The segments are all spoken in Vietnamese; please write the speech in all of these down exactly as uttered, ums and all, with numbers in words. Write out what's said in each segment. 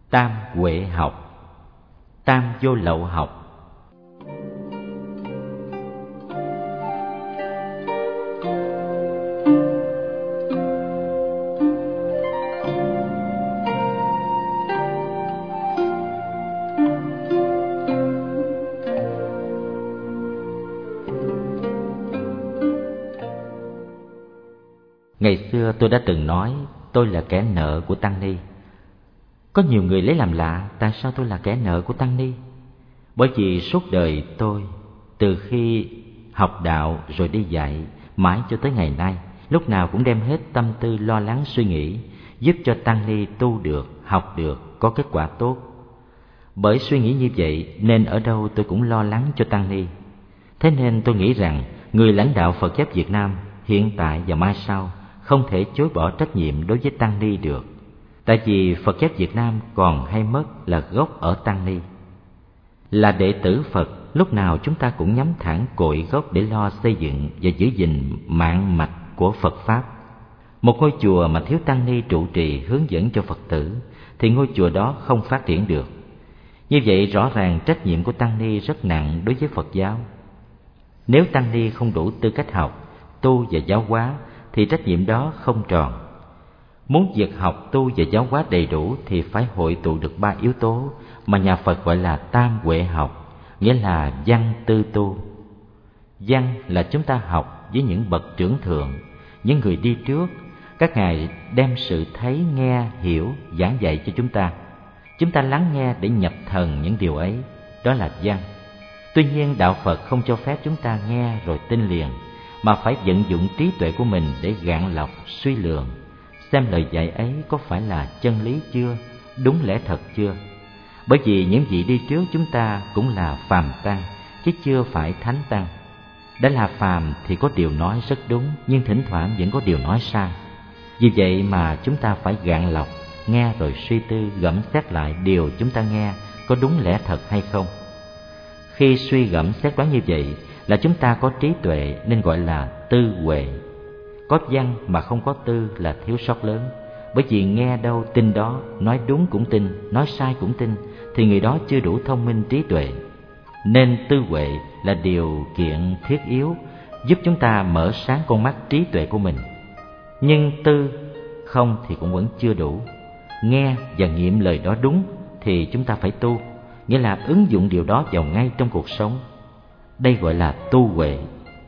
Tam huệ học, tam vô lậu học. Ngày xưa tôi đã từng nói tôi là kẻ nợ của Tăng Ni. Có nhiều người lấy làm lạ tại sao tôi là kẻ nợ của Tăng Ni. Bởi vì suốt đời tôi, từ khi học đạo rồi đi dạy, mãi cho tới ngày nay, lúc nào cũng đem hết tâm tư lo lắng suy nghĩ, giúp cho Tăng Ni tu được, học được, có kết quả tốt. Bởi suy nghĩ như vậy nên ở đâu tôi cũng lo lắng cho Tăng Ni. Thế nên tôi nghĩ rằng người lãnh đạo Phật giáo Việt Nam hiện tại và mai sau không thể chối bỏ trách nhiệm đối với Tăng Ni được. Tại vì Phật giáo Việt Nam còn hay mất là gốc ở Tăng Ni. Là đệ tử Phật, lúc nào chúng ta cũng nhắm thẳng cội gốc để lo xây dựng và giữ gìn mạng mạch của Phật Pháp. Một ngôi chùa mà thiếu Tăng Ni trụ trì hướng dẫn cho Phật tử thì ngôi chùa đó không phát triển được. Như vậy rõ ràng trách nhiệm của Tăng Ni rất nặng đối với Phật giáo. Nếu Tăng Ni không đủ tư cách học, tu và giáo hóa thì trách nhiệm đó không tròn. Muốn việc học, tu và giáo hóa đầy đủ thì phải hội tụ được ba yếu tố mà nhà Phật gọi là tam huệ học, nghĩa là văn tư tu. Văn là chúng ta học với những bậc trưởng thượng, những người đi trước, các ngài đem sự thấy, nghe, hiểu, giảng dạy cho chúng ta. Chúng ta lắng nghe để nhập thần những điều ấy, đó là văn. Tuy nhiên đạo Phật không cho phép chúng ta nghe rồi tin liền, mà phải vận dụng trí tuệ của mình để gạn lọc, suy lường, xem lời dạy ấy có phải là chân lý chưa, đúng lẽ thật chưa. Bởi vì những vị đi trước chúng ta cũng là phàm tăng, chứ chưa phải thánh tăng. Đã là phàm thì có điều nói rất đúng, nhưng thỉnh thoảng vẫn có điều nói sai. Vì vậy mà chúng ta phải gạn lọc, nghe rồi suy tư, gẫm xét lại điều chúng ta nghe có đúng lẽ thật hay không. Khi suy gẫm xét đoán như vậy là chúng ta có trí tuệ, nên gọi là tư huệ. Có văn mà không có tư là thiếu sót lớn. Bởi vì nghe đâu tin đó, nói đúng cũng tin, nói sai cũng tin, thì người đó chưa đủ thông minh trí tuệ. Nên tư huệ là điều kiện thiết yếu giúp chúng ta mở sáng con mắt trí tuệ của mình. Nhưng tư không thì cũng vẫn chưa đủ. Nghe và nghiệm lời đó đúng thì chúng ta phải tu, nghĩa là ứng dụng điều đó vào ngay trong cuộc sống. Đây gọi là tu huệ.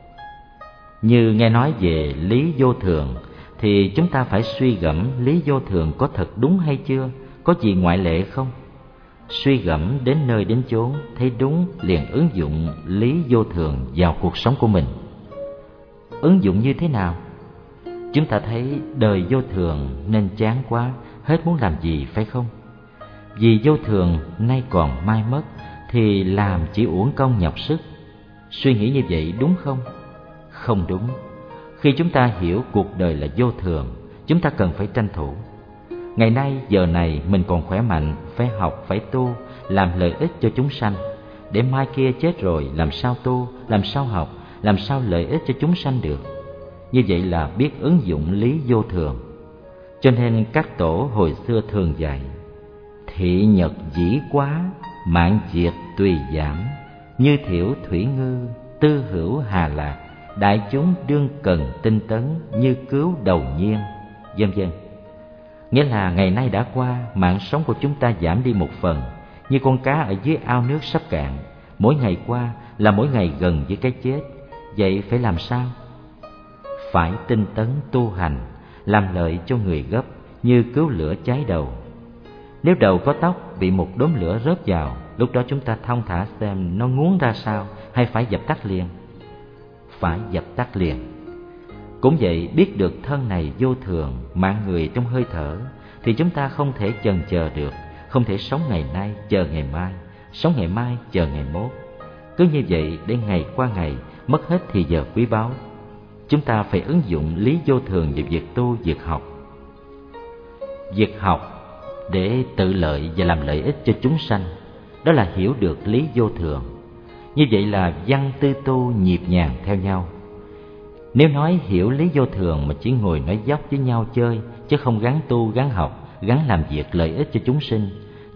Như nghe nói về lý vô thường thì chúng ta phải suy gẫm lý vô thường có thật đúng hay chưa, có gì ngoại lệ không. Suy gẫm đến nơi đến chốn, thấy đúng liền ứng dụng lý vô thường vào cuộc sống của mình. Ứng dụng như thế nào? Chúng ta thấy đời vô thường nên chán quá, hết muốn làm gì phải không? Vì vô thường nay còn mai mất thì làm chỉ uổng công nhọc sức. Suy nghĩ như vậy đúng không? Không đúng. Khi chúng ta hiểu cuộc đời là vô thường, chúng ta cần phải tranh thủ. Ngày nay giờ này mình còn khỏe mạnh, phải học, phải tu, làm lợi ích cho chúng sanh. Để mai kia chết rồi làm sao tu, làm sao học, làm sao lợi ích cho chúng sanh được. Như vậy là biết ứng dụng lý vô thường. Cho nên các tổ hồi xưa thường dạy: thị nhật dĩ quá, mạng diệt tùy giảm, như thiểu thủy ngư, tư hữu hà lạc, đại chúng đương cần tinh tấn, như cứu đầu nhiên, vân vân. Nghĩa là ngày nay đã qua, mạng sống của chúng ta giảm đi một phần, như con cá ở dưới ao nước sắp cạn. Mỗi ngày qua là mỗi ngày gần với cái chết. Vậy phải làm sao? Phải tinh tấn tu hành, làm lợi cho người gấp, như cứu lửa cháy đầu. Nếu đầu có tóc bị một đốm lửa rớt vào, lúc đó chúng ta thong thả xem nó nguốn ra sao, hay phải dập tắt liền? Phải dập tắt liền. Cũng vậy, biết được thân này vô thường, mạng người trong hơi thở, thì chúng ta không thể chần chờ được, không thể sống ngày nay chờ ngày mai, sống ngày mai chờ ngày mốt. Cứ như vậy để ngày qua ngày, mất hết thì giờ quý báu. Chúng ta phải ứng dụng lý vô thường vào việc tu, việc học. Việc học để tự lợi và làm lợi ích cho chúng sanh, đó là hiểu được lý vô thường. Như vậy là văn tư tu nhịp nhàng theo nhau. Nếu nói hiểu lý vô thường mà chỉ ngồi nói dóc với nhau chơi, chứ không gắn tu, gắn học, gắn làm việc lợi ích cho chúng sinh,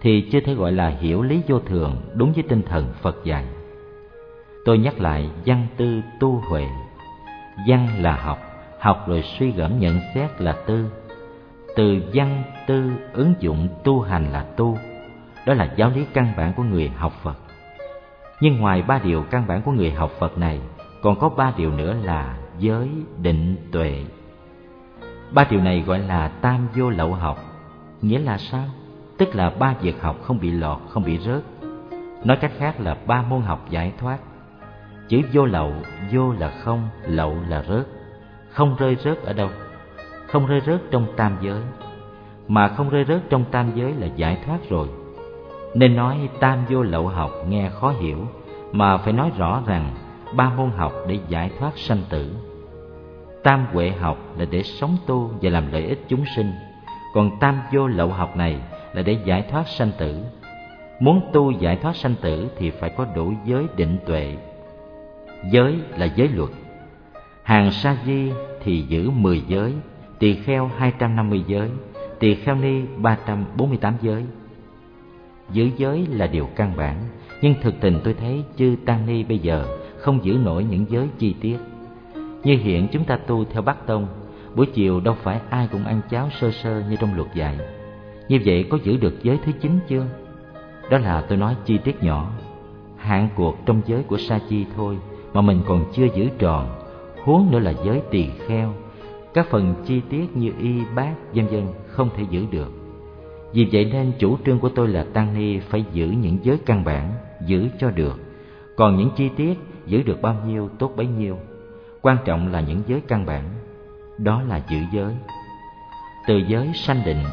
thì chưa thể gọi là hiểu lý vô thường đúng với tinh thần Phật dạy. Tôi nhắc lại văn tư tu huệ. Văn là học, học rồi suy gẫm nhận xét là tư. Từ văn tư ứng dụng tu hành là tu. Đó là giáo lý căn bản của người học Phật. Nhưng ngoài ba điều căn bản của người học Phật này, còn có ba điều nữa là giới, định, tuệ. Ba điều này gọi là tam vô lậu học. Nghĩa là sao? Tức là ba việc học không bị lọt, không bị rớt. Nói cách khác là ba môn học giải thoát. Chữ vô lậu, vô là không, lậu là rớt. Không rơi rớt ở đâu? Không rơi rớt trong tam giới. Mà không rơi rớt trong tam giới là giải thoát rồi. Nên nói tam vô lậu học nghe khó hiểu, mà phải nói rõ rằng ba môn học để giải thoát sanh tử. Tam huệ học là để sống tu và làm lợi ích chúng sinh, còn tam vô lậu học này là để giải thoát sanh tử. Muốn tu giải thoát sanh tử thì phải có đủ giới định tuệ. Giới là giới luật. Hàng sa di thì giữ mười giới, tỳ kheo hai trăm năm mươi giới, tỳ kheo ni ba trăm bốn mươi tám giới. Giữ giới là điều căn bản, nhưng thực tình tôi thấy chư tăng ni bây giờ không giữ nổi những giới chi tiết. Như hiện chúng ta tu theo Bắc Tông, buổi chiều đâu phải ai cũng ăn cháo sơ sơ như trong luật dạy. Như vậy có giữ được giới thứ chín chưa? Đó là tôi nói chi tiết nhỏ, hạn cuộc trong giới của sa chi thôi mà mình còn chưa giữ tròn, huống nữa là giới tỳ kheo. Các phần chi tiết như y bát vân vân không thể giữ được. Vì vậy nên chủ trương của tôi là tăng ni phải giữ những giới căn bản, giữ cho được. Còn những chi tiết giữ được bao nhiêu tốt bấy nhiêu. Quan trọng là những giới căn bản, đó là giữ giới. Từ giới sanh định.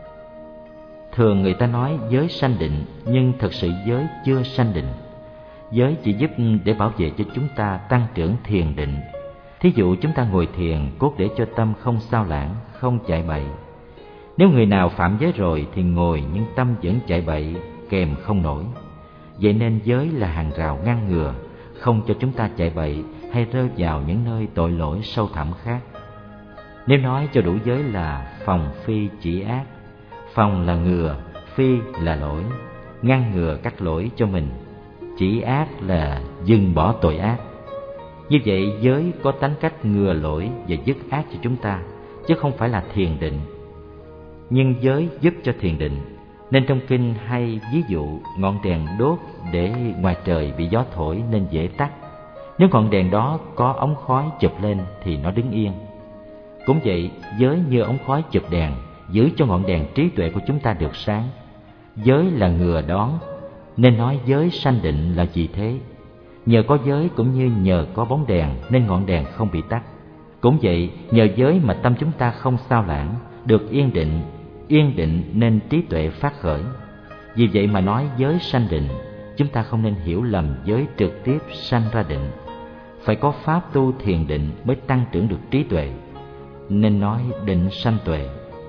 Thường người ta nói giới sanh định, nhưng thực sự giới chưa sanh định. Giới chỉ giúp để bảo vệ cho chúng ta tăng trưởng thiền định. Thí dụ chúng ta ngồi thiền cốt để cho tâm không sao lãng, không chạy bậy. Nếu người nào phạm giới rồi thì ngồi nhưng tâm vẫn chạy bậy, kèm không nổi. Vậy nên giới là hàng rào ngăn ngừa, không cho chúng ta chạy bậy hay rơi vào những nơi tội lỗi sâu thẳm khác. Nếu nói cho đủ giới là phòng phi chỉ ác. Phòng là ngừa, phi là lỗi, ngăn ngừa các lỗi cho mình. Chỉ ác là dừng bỏ tội ác. Như vậy giới có tánh cách ngừa lỗi và dứt ác cho chúng ta, chứ không phải là thiền định. Nhưng giới giúp cho thiền định, nên trong kinh hay ví dụ ngọn đèn đốt để ngoài trời bị gió thổi nên dễ tắt. Nếu ngọn đèn đó có ống khói chụp lên thì nó đứng yên. Cũng vậy, giới như ống khói chụp đèn, giữ cho ngọn đèn trí tuệ của chúng ta được sáng. Giới là ngừa đón, nên nói giới sanh định là gì thế? Nhờ có giới cũng như nhờ có bóng đèn nên ngọn đèn không bị tắt. Cũng vậy, nhờ giới mà tâm chúng ta không sao lãng, được yên định. Yên định nên trí tuệ phát khởi. Vì vậy mà nói giới sanh định, chúng ta không nên hiểu lầm giới trực tiếp sanh ra định. Phải có pháp tu thiền định mới tăng trưởng được trí tuệ, nên nói định sanh tuệ.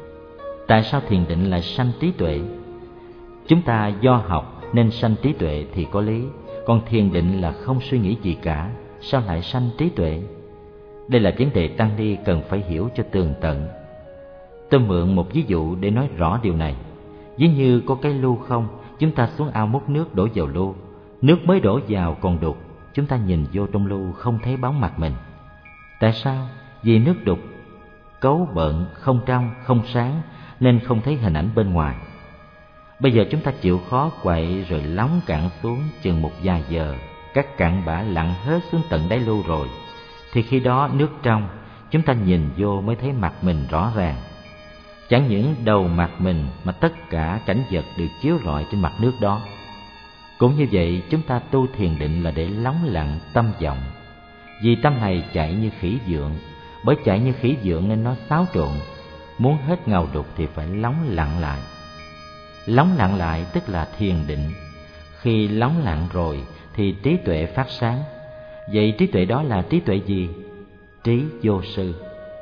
Tại sao thiền định lại sanh trí tuệ? Chúng ta do học nên sanh trí tuệ thì có lý, còn thiền định là không suy nghĩ gì cả, sao lại sanh trí tuệ? Đây là vấn đề tăng ni cần phải hiểu cho tường tận. Tôi mượn một ví dụ để nói rõ điều này. Ví như có cái lu không, chúng ta xuống ao múc nước đổ vào lu. Nước mới đổ vào còn đục, chúng ta nhìn vô trong lu không thấy bóng mặt mình. Tại sao? Vì nước đục, cấu bợn, không trong, không sáng nên không thấy hình ảnh bên ngoài. Bây giờ chúng ta chịu khó quậy rồi lóng cạn xuống chừng một vài giờ, các cặn bã lặn hết xuống tận đáy lu rồi, thì khi đó nước trong, chúng ta nhìn vô mới thấy mặt mình rõ ràng. Chẳng những đầu mặt mình mà tất cả cảnh vật đều chiếu rọi trên mặt nước đó. Cũng như vậy, chúng ta tu thiền định là để lắng lặng tâm vọng. Vì tâm này chạy như khỉ vượng, bởi chạy như khỉ vượng nên nó xáo trộn. Muốn hết ngầu đục thì phải lắng lặng lại. Lắng lặng lại tức là thiền định. Khi lắng lặng rồi thì trí tuệ phát sáng. Vậy trí tuệ đó là trí tuệ gì? Trí vô sư.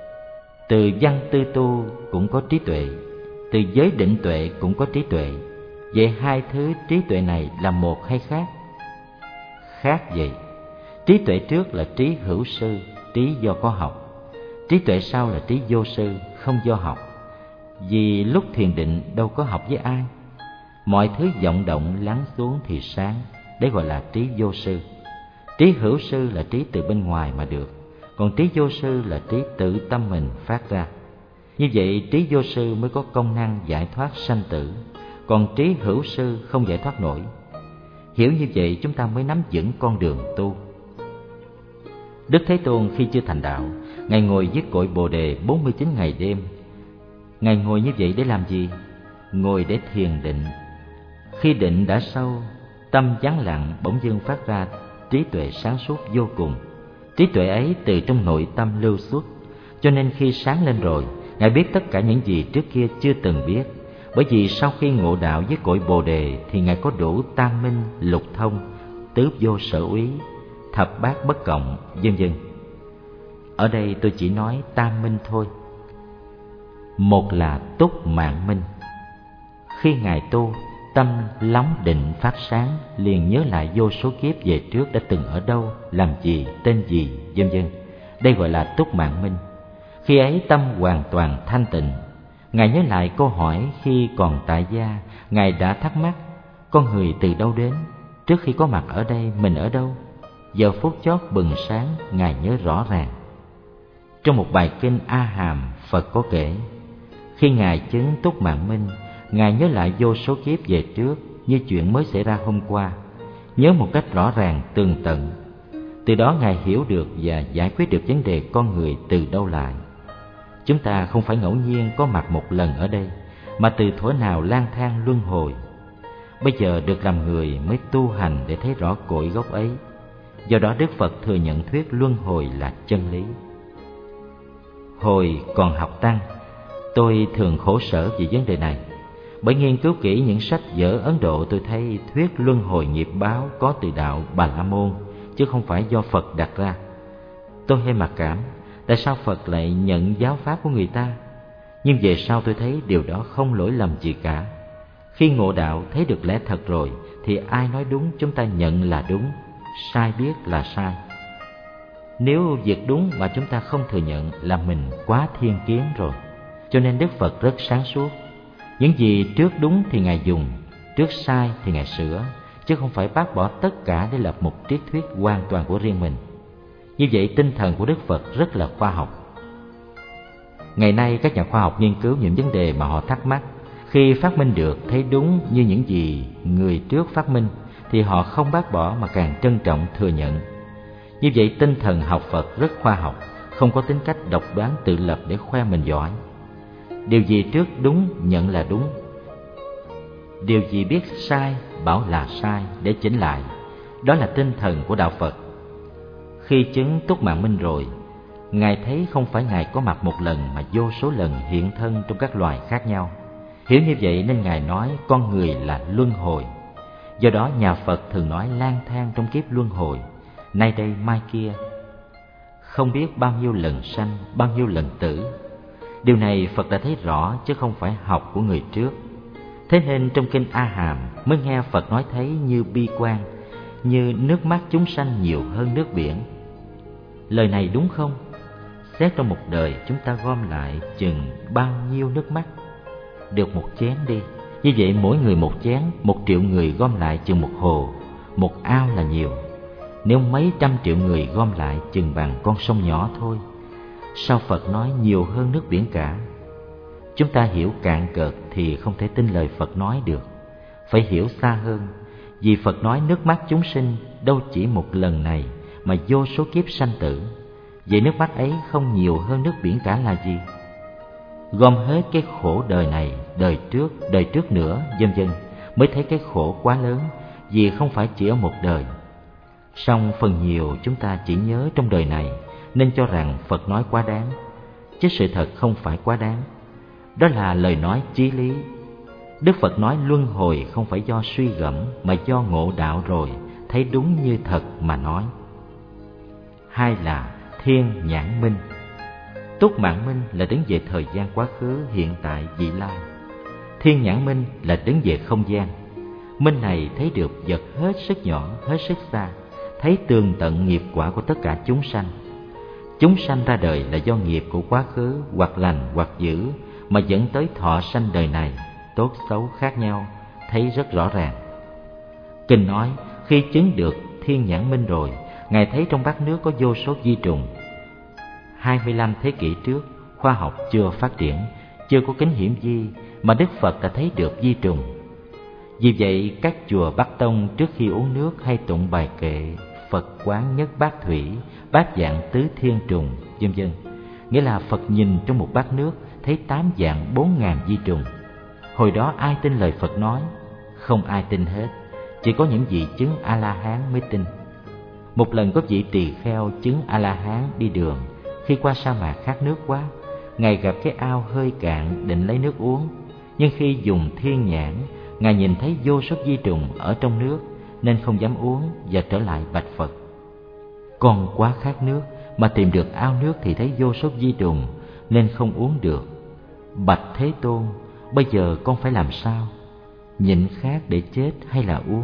Từ văn tư tu cũng có trí tuệ, từ giới định tuệ cũng có trí tuệ. Vậy hai thứ trí tuệ này là một hay khác? Khác vậy. Trí tuệ trước là trí hữu sư, trí do có học. Trí tuệ sau là trí vô sư, không do học. Vì lúc thiền định đâu có học với ai. Mọi thứ vọng động lắng xuống thì sáng, đấy gọi là trí vô sư. Trí hữu sư là trí từ bên ngoài mà được, còn trí vô sư là trí tự tâm mình phát ra. Như vậy trí vô sư mới có công năng giải thoát sanh tử, còn trí hữu sư không giải thoát nổi. Hiểu như vậy chúng ta mới nắm vững con đường tu. Đức Thế Tôn khi chưa thành đạo, Ngài ngồi với cội Bồ Đề bốn mươi chín ngày đêm. Ngài ngồi như vậy để làm gì? Ngồi để thiền định. Khi định đã sâu, tâm vắng lặng bỗng dưng phát ra trí tuệ sáng suốt vô cùng. Trí tuệ ấy từ trong nội tâm lưu xuất, cho nên khi sáng lên rồi, Ngài biết tất cả những gì trước kia chưa từng biết. Bởi vì sau khi ngộ đạo với cội Bồ Đề thì Ngài có đủ tam minh, lục thông, tứ vô sở úy, thập bát bất cộng, vân vân. Ở đây tôi chỉ nói tam minh thôi. Một là túc mạng minh. Khi Ngài tu, tâm lóng định phát sáng, liền nhớ lại vô số kiếp về trước đã từng ở đâu, làm gì, tên gì, vân vân. Đây gọi là túc mạng minh. Khi ấy tâm hoàn toàn thanh tịnh. Ngài nhớ lại câu hỏi khi còn tại gia, Ngài đã thắc mắc: con người từ đâu đến? Trước khi có mặt ở đây, mình ở đâu? Giờ phút chót bừng sáng, Ngài nhớ rõ ràng. Trong một bài kinh A Hàm, Phật có kể, khi Ngài chứng túc mạng minh, Ngài nhớ lại vô số kiếp về trước như chuyện mới xảy ra hôm qua, nhớ một cách rõ ràng tường tận. Từ đó Ngài hiểu được và giải quyết được vấn đề con người từ đâu lại. Chúng ta không phải ngẫu nhiên có mặt một lần ở đây, mà từ thuở nào lang thang luân hồi. Bây giờ được làm người mới tu hành để thấy rõ cội gốc ấy. Do đó Đức Phật thừa nhận thuyết luân hồi là chân lý. Hồi còn học Tăng, tôi thường khổ sở vì vấn đề này. Bởi nghiên cứu kỹ những sách vở Ấn Độ, tôi thấy thuyết luân hồi nghiệp báo có từ đạo Bà La Môn, chứ không phải do Phật đặt ra. Tôi hơi mặc cảm, tại sao Phật lại nhận giáo pháp của người ta? Nhưng về sau tôi thấy điều đó không lỗi lầm gì cả. Khi ngộ đạo thấy được lẽ thật rồi, thì ai nói đúng chúng ta nhận là đúng, sai biết là sai. Nếu việc đúng mà chúng ta không thừa nhận là mình quá thiên kiến rồi. Cho nên Đức Phật rất sáng suốt. Những gì trước đúng thì Ngài dùng, trước sai thì Ngài sửa, chứ không phải bác bỏ tất cả để lập một triết thuyết hoàn toàn của riêng mình. Như vậy tinh thần của Đức Phật rất là khoa học. Ngày nay các nhà khoa học nghiên cứu những vấn đề mà họ thắc mắc. Khi phát minh được thấy đúng như những gì người trước phát minh, thì họ không bác bỏ mà càng trân trọng thừa nhận. Như vậy tinh thần học Phật rất khoa học, không có tính cách độc đoán tự lập để khoe mình giỏi. Điều gì trước đúng nhận là đúng, điều gì biết sai bảo là sai để chỉnh lại. Đó là tinh thần của đạo Phật. Khi chứng túc mạng minh rồi, Ngài thấy không phải Ngài có mặt một lần mà vô số lần hiện thân trong các loài khác nhau. Hiểu như vậy nên Ngài nói con người là luân hồi. Do đó nhà Phật thường nói lang thang trong kiếp luân hồi, nay đây mai kia, không biết bao nhiêu lần sanh, bao nhiêu lần tử. Điều này Phật đã thấy rõ chứ không phải học của người trước. Thế nên trong kinh A Hàm mới nghe Phật nói thấy như bi quan, như nước mắt chúng sanh nhiều hơn nước biển. Lời này đúng không? Xét trong một đời chúng ta gom lại chừng bao nhiêu nước mắt? Được một chén đi. Như vậy mỗi người một chén, một triệu người gom lại chừng một hồ, một ao là nhiều. Nếu mấy trăm triệu người gom lại chừng bằng con sông nhỏ thôi, sao Phật nói nhiều hơn nước biển cả? Chúng ta hiểu cạn cợt thì không thể tin lời Phật nói được. Phải hiểu xa hơn, vì Phật nói nước mắt chúng sinh đâu chỉ một lần này mà vô số kiếp sanh tử. Vậy nước mắt ấy không nhiều hơn nước biển cả là gì? Gom hết cái khổ đời này, đời trước, đời trước nữa, vân vân, mới thấy cái khổ quá lớn, vì không phải chỉ ở một đời. Song phần nhiều chúng ta chỉ nhớ trong đời này, nên cho rằng Phật nói quá đáng, chứ sự thật không phải quá đáng. Đó là lời nói chí lý. Đức Phật nói luân hồi không phải do suy gẫm, mà do ngộ đạo rồi, thấy đúng như thật mà nói. Hai là thiên nhãn minh. Túc mạng minh là đứng về thời gian quá khứ, hiện tại, vị lai. Thiên nhãn minh là đứng về không gian. Minh này thấy được vật hết sức nhỏ, hết sức xa, thấy tường tận nghiệp quả của tất cả chúng sanh. Chúng sanh ra đời là do nghiệp của quá khứ, hoặc lành hoặc dữ, mà dẫn tới thọ sanh đời này, tốt xấu khác nhau, thấy rất rõ ràng. Kinh nói khi chứng được thiên nhãn minh rồi, Ngài thấy trong bát nước có vô số vi trùng. hai mươi lăm thế kỷ trước, khoa học chưa phát triển, chưa có kính hiển vi mà Đức Phật đã thấy được vi trùng. Vì vậy các chùa Bắc Tông trước khi uống nước hay tụng bài kệ Phật quán nhất bát thủy, bát dạng tứ thiên trùng, vân vân, nghĩa là Phật nhìn trong một bát nước thấy tám dạng bốn ngàn vi trùng. Hồi đó ai tin lời Phật nói? Không ai tin hết, chỉ có những vị chứng A-la-hán mới tin. Một lần có vị tỳ kheo chứng A-la-hán đi đường, khi qua sa mạc khát nước quá, Ngài gặp cái ao hơi cạn định lấy nước uống, nhưng khi dùng thiên nhãn, Ngài nhìn thấy vô số vi trùng ở trong nước nên không dám uống và trở lại bạch Phật: con quá khát nước mà tìm được ao nước thì thấy vô số vi trùng nên không uống được. Bạch Thế Tôn, bây giờ con phải làm sao? Nhịn khát để chết hay là uống?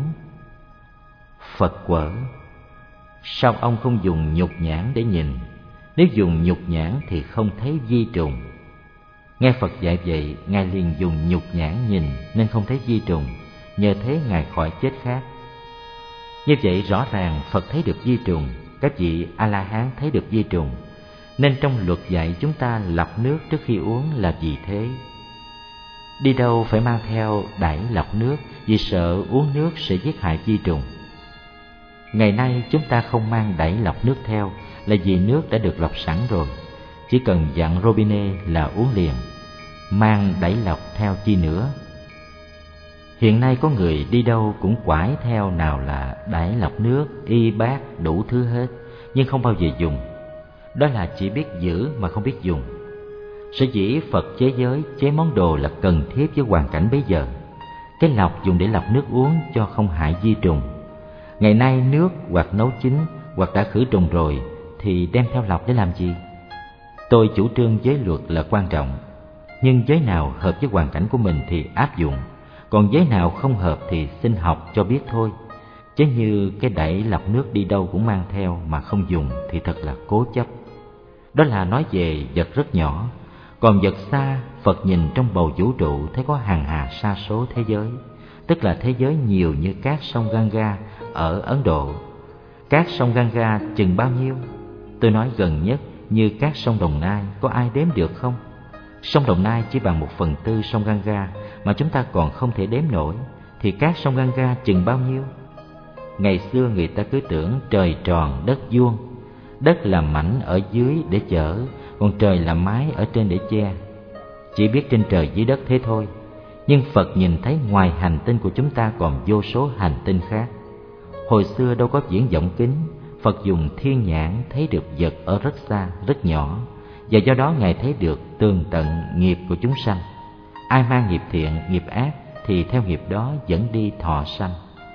Phật quở: sao ông không dùng nhục nhãn để nhìn? Nếu dùng nhục nhãn thì không thấy vi trùng. Nghe Phật dạy vậy, Ngài liền dùng nhục nhãn nhìn nên không thấy vi trùng, nhờ thế Ngài khỏi chết khát. Như vậy rõ ràng Phật thấy được vi trùng, các vị A-la-hán thấy được vi trùng, nên trong luật dạy chúng ta lọc nước trước khi uống là vì thế. Đi đâu phải mang theo đải lọc nước vì sợ uống nước sẽ giết hại vi trùng. Ngày nay chúng ta không mang đải lọc nước theo là vì nước đã được lọc sẵn rồi, chỉ cần dặn robinet là uống liền, mang đải lọc theo chi nữa. Hiện nay có người đi đâu cũng quải theo nào là đải lọc nước, y bát, đủ thứ hết, nhưng không bao giờ dùng. Đó là chỉ biết giữ mà không biết dùng. Sở dĩ Phật chế giới, chế món đồ là cần thiết với hoàn cảnh bấy giờ. Cái lọc dùng để lọc nước uống cho không hại vi trùng. Ngày nay nước hoặc nấu chín hoặc đã khử trùng rồi thì đem theo lọc để làm gì? Tôi chủ trương giới luật là quan trọng, nhưng giới nào hợp với hoàn cảnh của mình thì áp dụng, còn giới nào không hợp thì xin học cho biết thôi. Chứ như cái đẩy lọc nước đi đâu cũng mang theo mà không dùng thì thật là cố chấp. Đó là nói về vật rất nhỏ, còn vật xa, Phật nhìn trong bầu vũ trụ thấy có hàng hà sa số thế giới, tức là thế giới nhiều như các sông Ganga ở Ấn Độ. Các sông Ganga chừng bao nhiêu? Tôi nói gần nhất như các sông Đồng Nai, có ai đếm được không? Sông Đồng Nai chỉ bằng một phần tư sông Ganga mà chúng ta còn không thể đếm nổi, thì các sông Ganga chừng bao nhiêu? Ngày xưa người ta cứ tưởng trời tròn đất vuông, đất là mảnh ở dưới để chở, còn trời là mái ở trên để che. Chỉ biết trên trời dưới đất thế thôi. Nhưng Phật nhìn thấy ngoài hành tinh của chúng ta còn vô số hành tinh khác. Hồi xưa đâu có viễn vọng kính, Phật dùng thiên nhãn thấy được vật ở rất xa, rất nhỏ, và do đó Ngài thấy được tường tận nghiệp của chúng sanh. Ai mang nghiệp thiện, nghiệp ác thì theo nghiệp đó dẫn đi thọ sanh.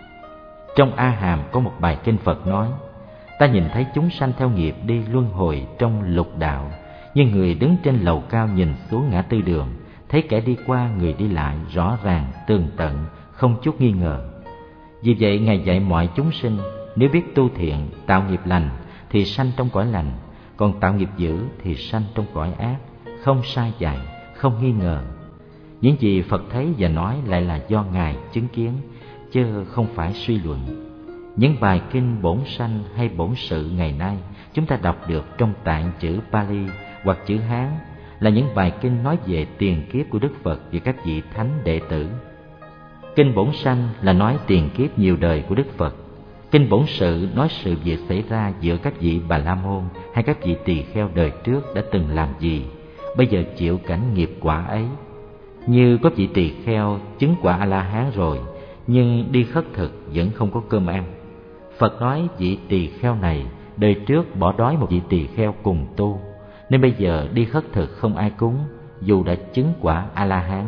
Trong A Hàm có một bài kinh Phật nói: ta nhìn thấy chúng sanh theo nghiệp đi luân hồi trong lục đạo, như người đứng trên lầu cao nhìn xuống ngã tư đường, thấy kẻ đi qua người đi lại rõ ràng, tường tận, không chút nghi ngờ. Vì vậy Ngài dạy mọi chúng sinh, nếu biết tu thiện, tạo nghiệp lành thì sanh trong cõi lành, còn tạo nghiệp dữ thì sanh trong cõi ác, không sai dạy, không nghi ngờ. Những gì Phật thấy và nói lại là do Ngài chứng kiến, chứ không phải suy luận. Những bài kinh bổn sanh hay bổn sự ngày nay chúng ta đọc được trong tạng chữ Pali hoặc chữ Hán là những bài kinh nói về tiền kiếp của Đức Phật và các vị thánh đệ tử. Kinh bổn sanh là nói tiền kiếp nhiều đời của Đức Phật. Kinh bổn sự nói sự việc xảy ra giữa các vị Bà La Môn hay các vị tỳ kheo đời trước đã từng làm gì, bây giờ chịu cảnh nghiệp quả ấy. Như có vị tỳ kheo chứng quả A-la-hán rồi, nhưng đi khất thực vẫn không có cơm ăn. Phật nói vị tỳ kheo này đời trước bỏ đói một vị tỳ kheo cùng tu, nên bây giờ đi khất thực không ai cúng, dù đã chứng quả A-la-hán.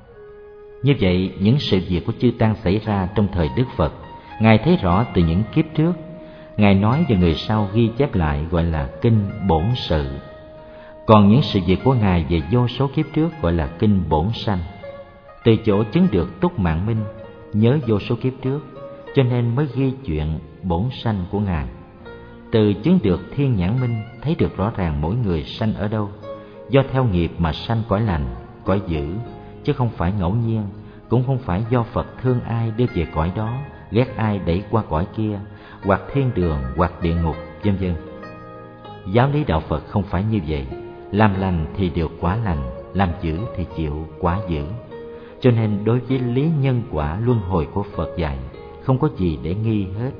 Như vậy, những sự việc của chư tăng xảy ra trong thời Đức Phật, Ngài thấy rõ từ những kiếp trước. Ngài nói và người sau ghi chép lại gọi là kinh bổn sự. Còn những sự việc của Ngài về vô số kiếp trước gọi là kinh bổn sanh. Từ chỗ chứng được túc mạng minh, nhớ vô số kiếp trước, cho nên mới ghi chuyện bổn sanh của Ngài. Từ chứng được thiên nhãn minh, thấy được rõ ràng mỗi người sanh ở đâu, do theo nghiệp mà sanh cõi lành, cõi dữ, chứ không phải ngẫu nhiên, cũng không phải do Phật thương ai đưa về cõi đó, ghét ai đẩy qua cõi kia, hoặc thiên đường, hoặc địa ngục, vân vân. Giáo lý đạo Phật không phải như vậy. Làm lành thì được quả lành, làm dữ thì chịu quả dữ. Cho nên đối với lý nhân quả luân hồi của Phật dạy, không có gì để nghi hết.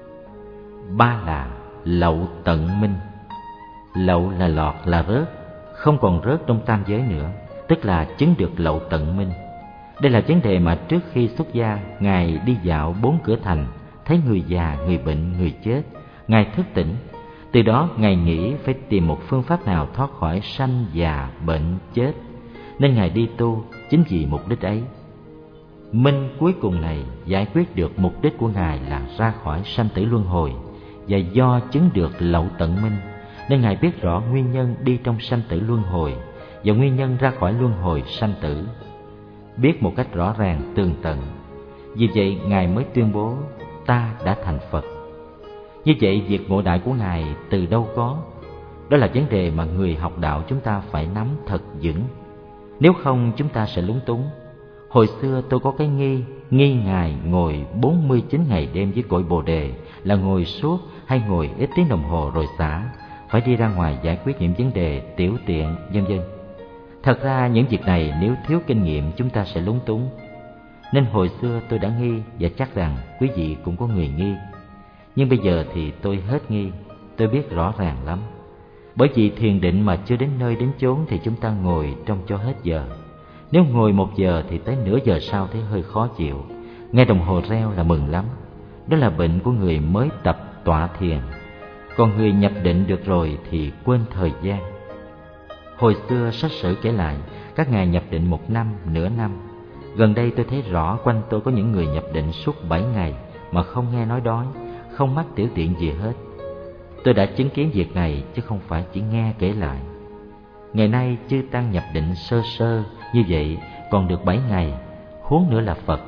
Ba là lậu tận minh. Lậu là lọt, là rớt, không còn rớt trong tam giới nữa, tức là chứng được lậu tận minh. Đây là vấn đề mà trước khi xuất gia, Ngài đi dạo bốn cửa thành, thấy người già, người bệnh, người chết, Ngài thức tỉnh. Từ đó Ngài nghĩ phải tìm một phương pháp nào thoát khỏi sanh, già, bệnh, chết, nên Ngài đi tu chính vì mục đích ấy. Minh cuối cùng này giải quyết được mục đích của Ngài là ra khỏi sanh tử luân hồi, và do chứng được lậu tận minh nên Ngài biết rõ nguyên nhân đi trong sanh tử luân hồi và nguyên nhân ra khỏi luân hồi sanh tử, biết một cách rõ ràng tường tận. Vì vậy Ngài mới tuyên bố ta đã thành Phật. Như vậy việc ngộ đại của Ngài từ đâu có? Đó là vấn đề mà người học đạo chúng ta phải nắm thật vững. Nếu không chúng ta sẽ lúng túng. Hồi xưa tôi có cái nghi, nghi Ngài ngồi bốn mươi chín ngày đêm với cội Bồ Đề là ngồi suốt hay ngồi ít tiếng đồng hồ rồi xả, phải đi ra ngoài giải quyết những vấn đề tiểu tiện, vân vân. Thật ra những việc này nếu thiếu kinh nghiệm chúng ta sẽ lúng túng. Nên hồi xưa tôi đã nghi, và chắc rằng quý vị cũng có người nghi. Nhưng bây giờ thì tôi hết nghi, tôi biết rõ ràng lắm. Bởi vì thiền định mà chưa đến nơi đến chốn thì chúng ta ngồi trong cho hết giờ. Nếu ngồi một giờ thì tới nửa giờ sau thấy hơi khó chịu, nghe đồng hồ reo là mừng lắm. Đó là bệnh của người mới tập tọa thiền. Còn người nhập định được rồi thì quên thời gian. Hồi xưa sách sử kể lại các ngài nhập định một năm, nửa năm. Gần đây tôi thấy rõ quanh tôi có những người nhập định suốt bảy ngày mà không nghe nói đói, không mắc tiểu tiện gì hết. Tôi đã chứng kiến việc này chứ không phải chỉ nghe kể lại. Ngày nay chư tăng nhập định sơ sơ như vậy còn được bảy ngày, huống nữa là Phật.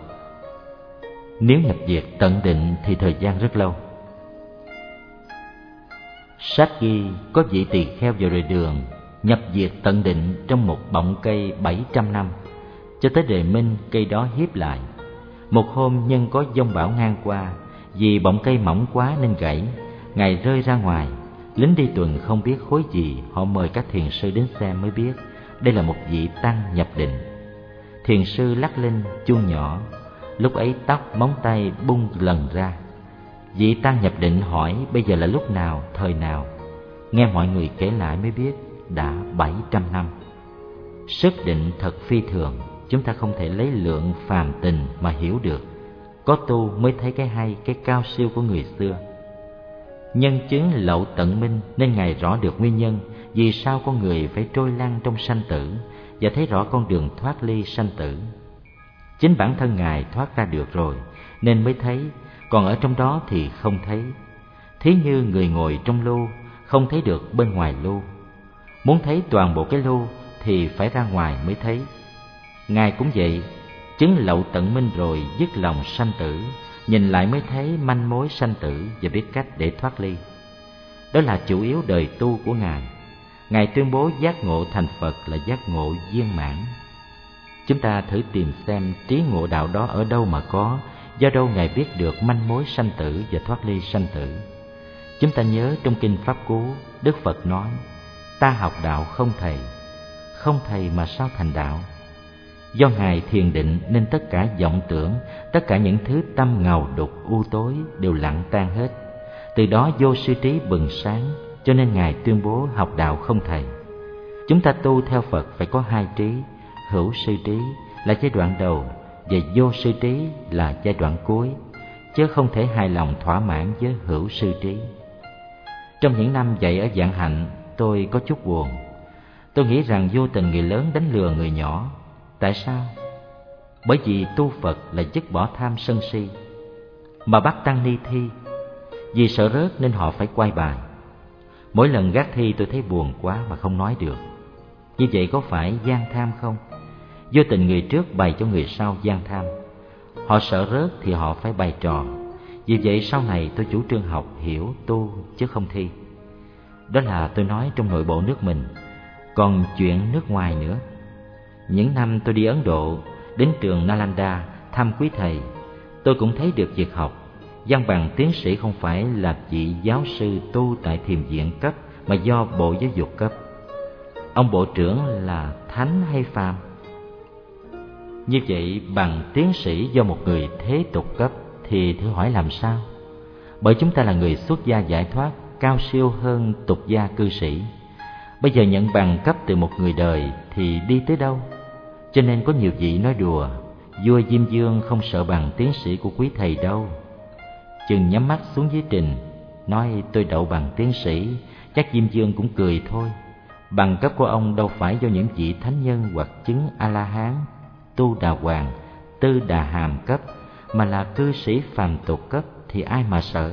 Nếu nhập diệt tận định thì thời gian rất lâu. Sách ghi có vị tỳ kheo vào đời đường nhập diệt tận định trong một bọng cây bảy trăm năm, cho tới đời Minh cây đó hiếp lại. Một hôm nhân có giông bão ngang qua, vì bọng cây mỏng quá nên gãy, Ngài rơi ra ngoài. Lính đi tuần không biết khối gì, họ mời các thiền sư đến xem mới biết đây là một vị tăng nhập định. Thiền sư lắc linh chuông nhỏ, lúc ấy tóc móng tay bung lần ra. Vị tăng nhập định hỏi bây giờ là lúc nào, thời nào. Nghe mọi người kể lại mới biết đã bảy trăm năm. Sức định thật phi thường, chúng ta không thể lấy lượng phàm tình mà hiểu được. Có tu mới thấy cái hay, cái cao siêu của người xưa. Nhân chứng lậu tận minh nên Ngài rõ được nguyên nhân vì sao con người phải trôi lăn trong sanh tử, và thấy rõ con đường thoát ly sanh tử. Chính bản thân Ngài thoát ra được rồi nên mới thấy, còn ở trong đó thì không thấy. Thí như người ngồi trong lu không thấy được bên ngoài lu. Muốn thấy toàn bộ cái lu thì phải ra ngoài mới thấy. Ngài cũng vậy, chứng lậu tận minh rồi dứt lòng sanh tử, nhìn lại mới thấy manh mối sanh tử và biết cách để thoát ly. Đó là chủ yếu đời tu của Ngài. Ngài tuyên bố giác ngộ thành Phật là giác ngộ viên mãn. Chúng ta thử tìm xem trí ngộ đạo đó ở đâu mà có, do đâu Ngài biết được manh mối sanh tử và thoát ly sanh tử. Chúng ta nhớ trong kinh Pháp Cú, Đức Phật nói: ta học đạo không thầy. Không thầy mà sao thành đạo? Do Ngài thiền định nên tất cả vọng tưởng, tất cả những thứ tâm ngầu đục u tối đều lặng tan hết. Từ đó vô sư trí bừng sáng, cho nên Ngài tuyên bố học đạo không thầy. Chúng ta tu theo Phật phải có hai trí, hữu sư trí là giai đoạn đầu và vô sư trí là giai đoạn cuối, chứ không thể hài lòng thỏa mãn với hữu sư trí. Trong những năm dạy ở Vạn Hạnh, tôi có chút buồn. Tôi nghĩ rằng vô tình người lớn đánh lừa người nhỏ. Tại sao? Bởi vì tu Phật là dứt bỏ tham sân si, mà bắt tăng ni thi. Vì sợ rớt nên họ phải quay bài. Mỗi lần gác thi tôi thấy buồn quá mà không nói được. Như vậy có phải gian tham không? Vô tình người trước bày cho người sau gian tham. Họ sợ rớt thì họ phải bày trò. Vì vậy sau này tôi chủ trương học, hiểu, tu chứ không thi. Đó là tôi nói trong nội bộ nước mình. Còn chuyện nước ngoài nữa. Những năm tôi đi Ấn Độ, đến trường Nalanda thăm quý thầy, tôi cũng thấy được việc học. Văn bằng tiến sĩ không phải là vị giáo sư tu tại thiền viện cấp, mà do Bộ Giáo dục cấp. Ông bộ trưởng là thánh hay phàm? Như vậy bằng tiến sĩ do một người thế tục cấp thì thử hỏi làm sao? Bởi chúng ta là người xuất gia giải thoát, cao siêu hơn tục gia cư sĩ. Bây giờ nhận bằng cấp từ một người đời thì đi tới đâu? Cho nên có nhiều vị nói đùa, vua Diêm Vương không sợ bằng tiến sĩ của quý thầy đâu. Chừng nhắm mắt xuống dưới trình, nói tôi đậu bằng tiến sĩ, chắc Diêm Vương cũng cười thôi. Bằng cấp của ông đâu phải do những vị thánh nhân hoặc chứng A-la-hán, tu đà hoàng, tư đà hàm cấp, mà là cư sĩ phàm tục cấp, thì ai mà sợ.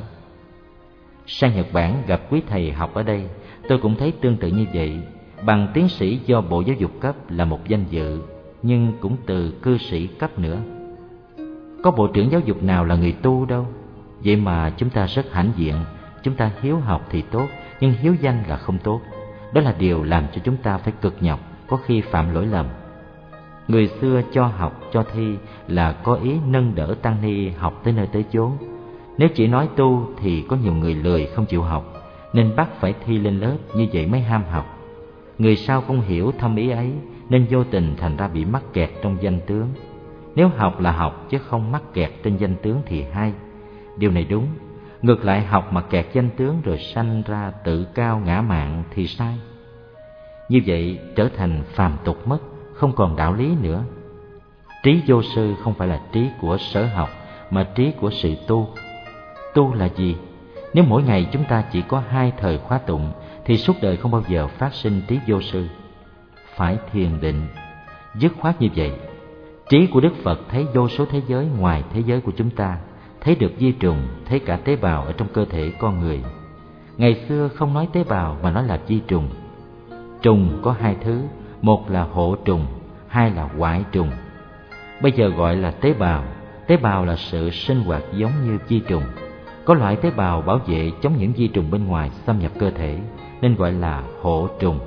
Sang Nhật Bản gặp quý thầy học ở đây, tôi cũng thấy tương tự như vậy. Bằng tiến sĩ do Bộ Giáo dục cấp là một danh dự, nhưng cũng từ cư sĩ cấp nữa. Có bộ trưởng giáo dục nào là người tu đâu. Vậy mà chúng ta rất hãnh diện. Chúng ta hiếu học thì tốt, nhưng hiếu danh là không tốt. Đó là điều làm cho chúng ta phải cực nhọc, có khi phạm lỗi lầm. Người xưa cho học, cho thi là có ý nâng đỡ tăng ni học tới nơi tới chốn. Nếu chỉ nói tu thì có nhiều người lười không chịu học, nên bắt phải thi lên lớp, như vậy mới ham học. Người sau không hiểu thâm ý ấy, nên vô tình thành ra bị mắc kẹt trong danh tướng. Nếu học là học chứ không mắc kẹt trên danh tướng thì hay. Điều này đúng. Ngược lại, học mà kẹt danh tướng rồi sanh ra tự cao ngã mạn thì sai. Như vậy trở thành phàm tục mất, không còn đạo lý nữa. Trí vô sư không phải là trí của sở học, mà trí của sự tu. Tu là gì? Nếu mỗi ngày chúng ta chỉ có hai thời khóa tụng thì suốt đời không bao giờ phát sinh trí vô sư. Phải thiền định, dứt khoát như vậy. Trí của Đức Phật thấy vô số thế giới ngoài thế giới của chúng ta, thấy được vi trùng, thấy cả tế bào ở trong cơ thể con người. Ngày xưa không nói tế bào mà nói là vi trùng. Trùng có hai thứ, một là hộ trùng, hai là hoại trùng. Bây giờ gọi là tế bào. Tế bào là sự sinh hoạt giống như vi trùng. Có loại tế bào bảo vệ chống những vi trùng bên ngoài xâm nhập cơ thể, nên gọi là hộ trùng.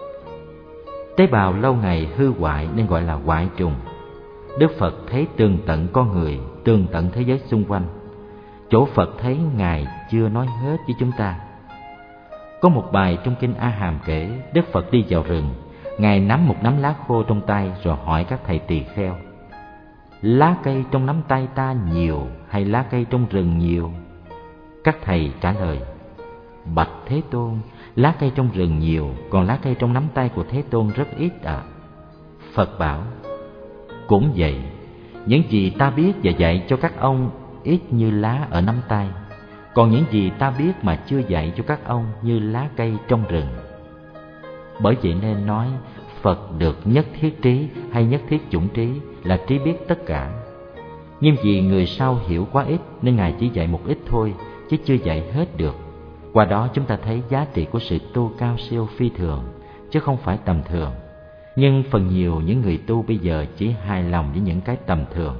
Tế bào lâu ngày hư hoại nên gọi là hoại trùng. Đức Phật thấy tường tận con người, tường tận thế giới xung quanh. Chỗ Phật thấy Ngài chưa nói hết với chúng ta. Có một bài trong kinh A Hàm kể, Đức Phật đi vào rừng, Ngài nắm một nắm lá khô trong tay rồi hỏi các thầy tỳ kheo: lá cây trong nắm tay ta nhiều hay lá cây trong rừng nhiều? Các thầy trả lời: bạch Thế Tôn, lá cây trong rừng nhiều, còn lá cây trong nắm tay của Thế Tôn rất ít ạ. À. Phật bảo: cũng vậy, những gì ta biết và dạy cho các ông ít như lá ở nắm tay, còn những gì ta biết mà chưa dạy cho các ông như lá cây trong rừng. Bởi vậy nên nói Phật được nhất thiết trí hay nhất thiết chủng trí là trí biết tất cả. Nhưng vì người sau hiểu quá ít nên Ngài chỉ dạy một ít thôi, chứ chưa dạy hết được. Qua đó chúng ta thấy giá trị của sự tu cao siêu phi thường, chứ không phải tầm thường. Nhưng phần nhiều những người tu bây giờ chỉ hài lòng với những cái tầm thường.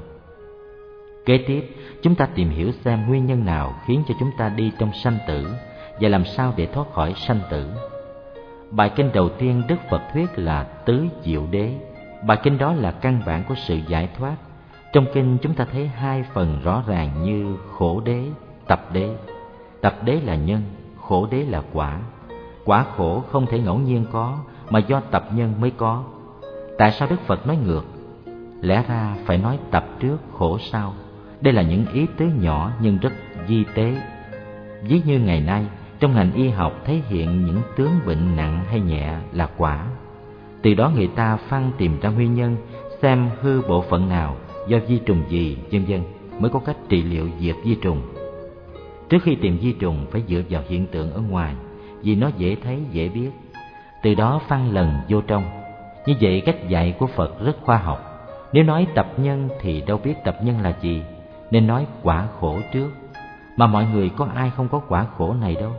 Kế tiếp, chúng ta tìm hiểu xem nguyên nhân nào khiến cho chúng ta đi trong sanh tử, và làm sao để thoát khỏi sanh tử. Bài kinh đầu tiên Đức Phật thuyết là tứ diệu đế. Bài kinh đó là căn bản của sự giải thoát. Trong kinh chúng ta thấy hai phần rõ ràng như khổ đế, tập đế. Tập đế là nhân, khổ đế là quả. Quả khổ không thể ngẫu nhiên có, mà do tập nhân mới có. Tại sao Đức Phật nói ngược? Lẽ ra phải nói tập trước, khổ sau. Đây là những ý tứ nhỏ nhưng rất vi tế. Ví như ngày nay, trong ngành y học thấy hiện những tướng bệnh nặng hay nhẹ là quả. Từ đó người ta phăng tìm ra nguyên nhân, xem hư bộ phận nào, do vi trùng gì, vân vân, mới có cách trị liệu diệt vi trùng. Trước khi tìm vi trùng phải dựa vào hiện tượng ở ngoài, vì nó dễ thấy, dễ biết. Từ đó phăng lần vô trong. Như vậy cách dạy của Phật rất khoa học. Nếu nói tập nhân thì đâu biết tập nhân là gì, nên nói quả khổ trước. Mà mọi người có ai không có quả khổ này đâu.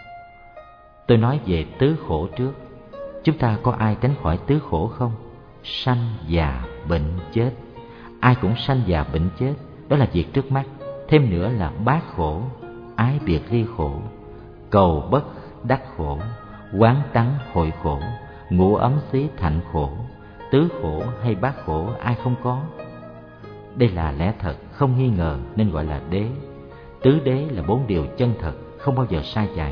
Tôi nói về tứ khổ trước. Chúng ta có ai tránh khỏi tứ khổ không? Sanh, già, bệnh, chết. Ai cũng sanh già bệnh chết, đó là việc trước mắt. Thêm nữa là bát khổ, ái biệt ly khổ, cầu bất đắc khổ, quán tắng hội khổ, ngủ ấm xí thạnh khổ. Tứ khổ hay bát khổ ai không có? Đây là lẽ thật, không nghi ngờ nên gọi là đế. Tứ đế là bốn điều chân thật, không bao giờ sai chạy.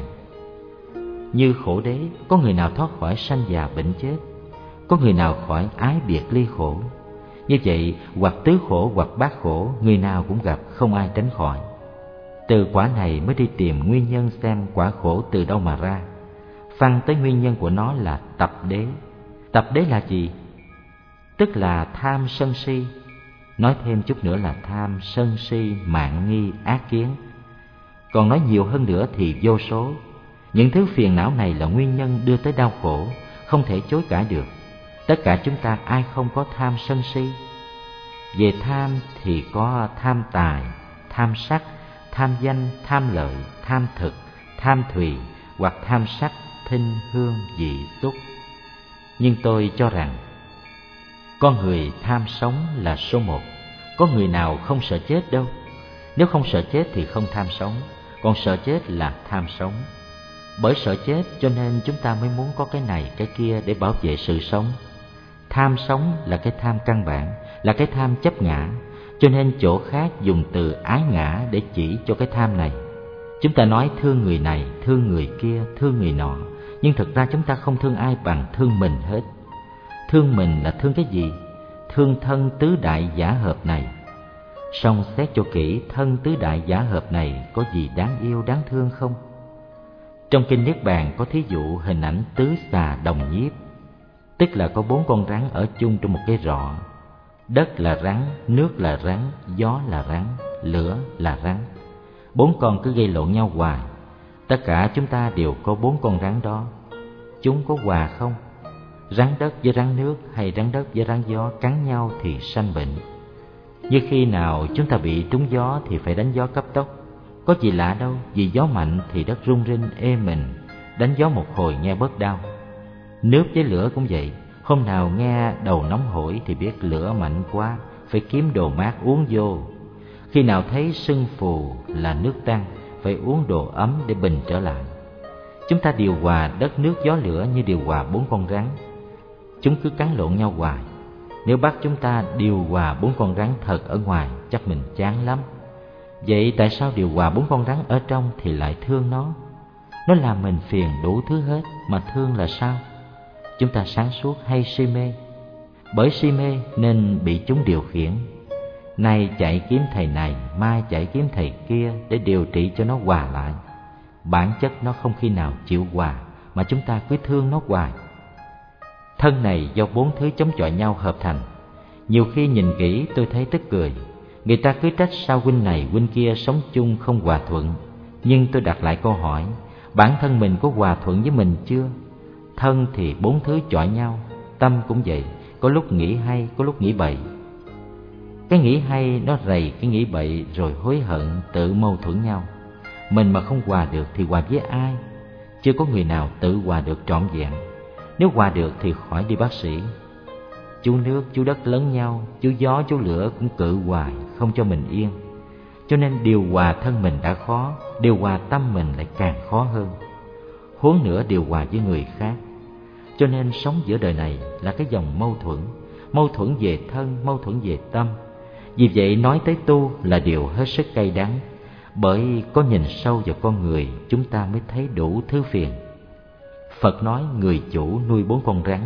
Như khổ đế, có người nào thoát khỏi sanh già bệnh chết, có người nào khỏi ái biệt ly khổ. Như vậy, hoặc tứ khổ hoặc bát khổ, người nào cũng gặp, không ai tránh khỏi. Từ quả này mới đi tìm nguyên nhân xem quả khổ từ đâu mà ra. Phăng tới nguyên nhân của nó là tập đế. Tập đế là gì? Tức là tham sân si. Nói thêm chút nữa là tham sân si, mạn nghi, ác kiến. Còn nói nhiều hơn nữa thì vô số. Những thứ phiền não này là nguyên nhân đưa tới đau khổ, không thể chối cãi được. Tất cả chúng ta ai không có tham sân si? Về tham thì có tham tài, tham sắc, tham danh, tham lợi, tham thực, tham thùy hoặc tham sắc, thinh, hương, vị, xúc. Nhưng tôi cho rằng con người tham sống là số một. Có người nào không sợ chết đâu. Nếu không sợ chết thì không tham sống, còn sợ chết là tham sống. Bởi sợ chết cho nên chúng ta mới muốn có cái này, cái kia để bảo vệ sự sống. Tham sống là cái tham căn bản, là cái tham chấp ngã, cho nên chỗ khác dùng từ ái ngã để chỉ cho cái tham này. Chúng ta nói thương người này, thương người kia, thương người nọ, nhưng thực ra chúng ta không thương ai bằng thương mình hết. Thương mình là thương cái gì? Thương thân tứ đại giả hợp này. Song xét cho kỹ, thân tứ đại giả hợp này có gì đáng yêu, đáng thương không? Trong kinh Niết Bàn có thí dụ hình ảnh tứ xà đồng nhiếp, tức là có bốn con rắn ở chung trong một cái rọ. Đất là rắn, nước là rắn, gió là rắn, lửa là rắn. Bốn con cứ gây lộn nhau hoài. Tất cả chúng ta đều có bốn con rắn đó. Chúng có hòa không? Rắn đất với rắn nước hay rắn đất với rắn gió cắn nhau thì sanh bệnh. Như khi nào chúng ta bị trúng gió thì phải đánh gió cấp tốc. Có gì lạ đâu, vì gió mạnh thì đất rung rinh ê mình, đánh gió một hồi nghe bớt đau. Nước với lửa cũng vậy, hôm nào nghe đầu nóng hổi thì biết lửa mạnh quá, phải kiếm đồ mát uống vô. Khi nào thấy sưng phù là nước tăng, phải uống đồ ấm để bình trở lại. Chúng ta điều hòa đất nước gió lửa như điều hòa bốn con rắn. Chúng cứ cắn lộn nhau hoài. Nếu bắt chúng ta điều hòa bốn con rắn thật ở ngoài, chắc mình chán lắm. Vậy tại sao điều hòa bốn con rắn ở trong thì lại thương nó? Nó làm mình phiền đủ thứ hết, mà thương là sao? Chúng ta sáng suốt hay si mê? Bởi si mê nên bị chúng điều khiển. Nay chạy kiếm thầy này, mai chạy kiếm thầy kia để điều trị cho nó hòa lại. Bản chất nó không khi nào chịu hòa, mà chúng ta cứ thương nó hoài. Thân này do bốn thứ chống chọi nhau hợp thành. Nhiều khi nhìn kỹ tôi thấy tức cười. Người ta cứ trách sao huynh này huynh kia sống chung không hòa thuận. Nhưng tôi đặt lại câu hỏi, bản thân mình có hòa thuận với mình chưa? Thân thì bốn thứ chọi nhau, tâm cũng vậy, có lúc nghĩ hay, có lúc nghĩ bậy. Cái nghĩ hay nó rầy cái nghĩ bậy rồi hối hận, tự mâu thuẫn nhau. Mình mà không hòa được thì hòa với ai? Chưa có người nào tự hòa được trọn vẹn. Nếu hòa được thì khỏi đi bác sĩ. Chú nước, chú đất lấn nhau, chú gió, chú lửa cũng cự hoài, không cho mình yên. Cho nên điều hòa thân mình đã khó, điều hòa tâm mình lại càng khó hơn. Huống nữa điều hòa với người khác. Cho nên sống giữa đời này là cái dòng mâu thuẫn. Mâu thuẫn về thân, mâu thuẫn về tâm. Vì vậy nói tới tu là điều hết sức cay đắng. Bởi có nhìn sâu vào con người, chúng ta mới thấy đủ thứ phiền. Phật nói người chủ nuôi bốn con rắn,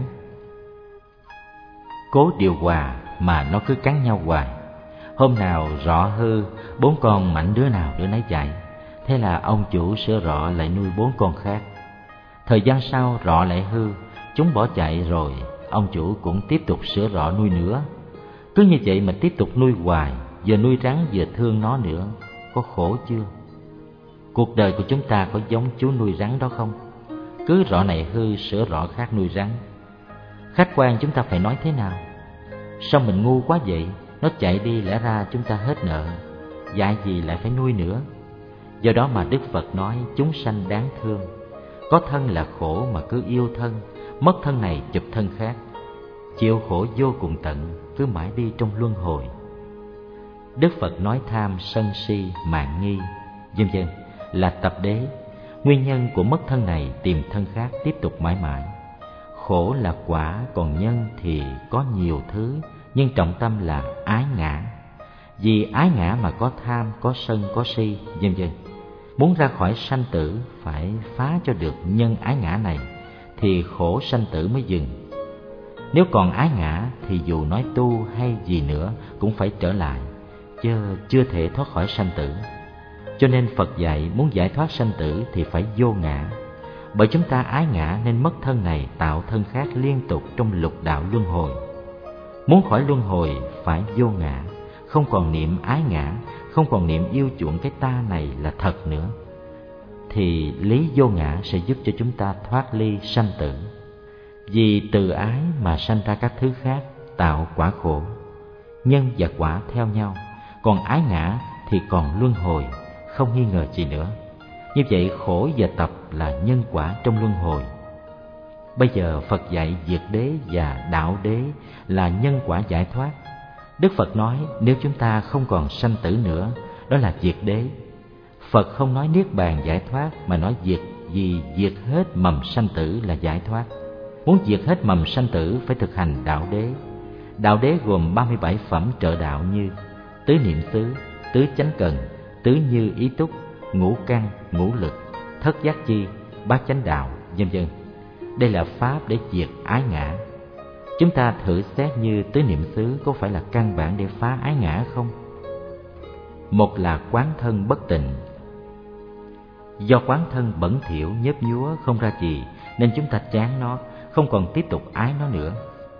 cố điều hòa mà nó cứ cắn nhau hoài. Hôm nào rọ hư, bốn con mảnh đứa nào đứa nấy chạy. Thế là ông chủ sửa rọ lại nuôi bốn con khác. Thời gian sau rọ lại hư, chúng bỏ chạy rồi, ông chủ cũng tiếp tục sửa rọ nuôi nữa. Cứ như vậy mà tiếp tục nuôi hoài, vừa nuôi rắn vừa thương nó nữa. Có khổ chưa? Cuộc đời của chúng ta có giống chú nuôi rắn đó không? Cứ rọ này hư, sửa rọ khác nuôi rắn. Khách quan chúng ta phải nói thế nào? Sao mình ngu quá vậy? Nó chạy đi lẽ ra chúng ta hết nợ, dạy gì lại phải nuôi nữa? Do đó mà Đức Phật nói chúng sanh đáng thương. Có thân là khổ mà cứ yêu thân, mất thân này chụp thân khác. Chịu khổ vô cùng tận, cứ mãi đi trong luân hồi. Đức Phật nói tham, sân si, mạn nghi, vân vân là tập đế. Nguyên nhân của mất thân này tìm thân khác tiếp tục mãi mãi. Khổ là quả, còn nhân thì có nhiều thứ, nhưng trọng tâm là ái ngã. Vì ái ngã mà có tham, có sân, có si, vân vân. Muốn ra khỏi sanh tử phải phá cho được nhân ái ngã này thì khổ sanh tử mới dừng. Nếu còn ái ngã thì dù nói tu hay gì nữa cũng phải trở lại, chứ chưa thể thoát khỏi sanh tử. Cho nên Phật dạy muốn giải thoát sanh tử thì phải vô ngã. Bởi chúng ta ái ngã nên mất thân này tạo thân khác liên tục trong lục đạo luân hồi. Muốn khỏi luân hồi phải vô ngã, không còn niệm ái ngã, không còn niệm yêu chuộng cái ta này là thật nữa, thì lý vô ngã sẽ giúp cho chúng ta thoát ly sanh tử. Vì từ ái mà sanh ra các thứ khác, tạo quả khổ. Nhân và quả theo nhau, còn ái ngã thì còn luân hồi, không nghi ngờ gì nữa. Như vậy khổ và tập là nhân quả trong luân hồi. Bây giờ Phật dạy diệt đế và đạo đế là nhân quả giải thoát. Đức Phật nói nếu chúng ta không còn sanh tử nữa, đó là diệt đế. Phật không nói niết bàn giải thoát mà nói diệt, vì diệt hết mầm sanh tử là giải thoát. Muốn diệt hết mầm sanh tử phải thực hành đạo đế. Đạo đế gồm ba mươi bảy phẩm trợ đạo như tứ niệm xứ, tứ chánh cần, tứ như ý túc, ngũ căn, ngũ lực, thất giác chi, bát chánh đạo, vân vân. Đây là pháp để diệt ái ngã. Chúng ta thử xét như tứ niệm xứ có phải là căn bản để phá ái ngã không? Một là quán thân bất tịnh. Do quán thân bẩn thỉu, nhớp nhúa, không ra gì, nên chúng ta chán nó, không còn tiếp tục ái nó nữa.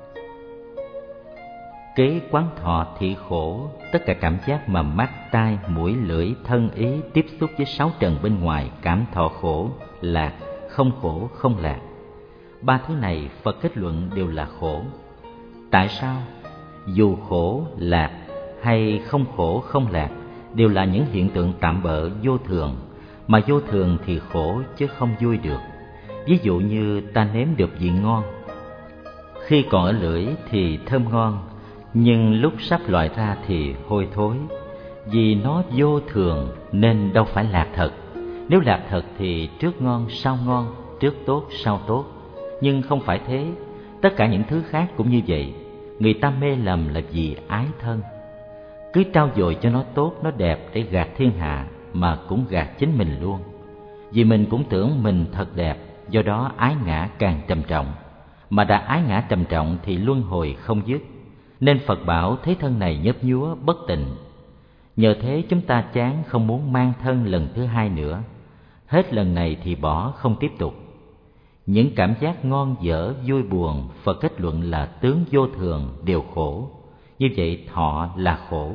Kế quán thọ thị khổ, tất cả cảm giác mà mắt, tai, mũi, lưỡi, thân, ý tiếp xúc với sáu trần bên ngoài cảm thọ khổ, lạc, không khổ, không lạc. Ba thứ này Phật kết luận đều là khổ. Tại sao? Dù khổ, lạc hay không khổ, không lạc đều là những hiện tượng tạm bợ vô thường, mà vô thường thì khổ chứ không vui được. Ví dụ như ta nếm được vị ngon, khi còn ở lưỡi thì thơm ngon, nhưng lúc sắp loại ra thì hôi thối. Vì nó vô thường nên đâu phải lạc thật. Nếu lạc thật thì trước ngon sau ngon, trước tốt sau tốt. Nhưng không phải thế. Tất cả những thứ khác cũng như vậy. Người ta mê lầm là vì ái thân. Cứ trao dồi cho nó tốt, nó đẹp để gạt thiên hạ, mà cũng gạt chính mình luôn. Vì mình cũng tưởng mình thật đẹp, do đó ái ngã càng trầm trọng. Mà đã ái ngã trầm trọng thì luân hồi không dứt. Nên Phật bảo thế thân này nhấp nhúa bất tịnh. Nhờ thế chúng ta chán không muốn mang thân lần thứ hai nữa. Hết lần này thì bỏ, không tiếp tục. Những cảm giác ngon dở, vui buồn, Phật kết luận là tướng vô thường, đều khổ. Như vậy thọ là khổ.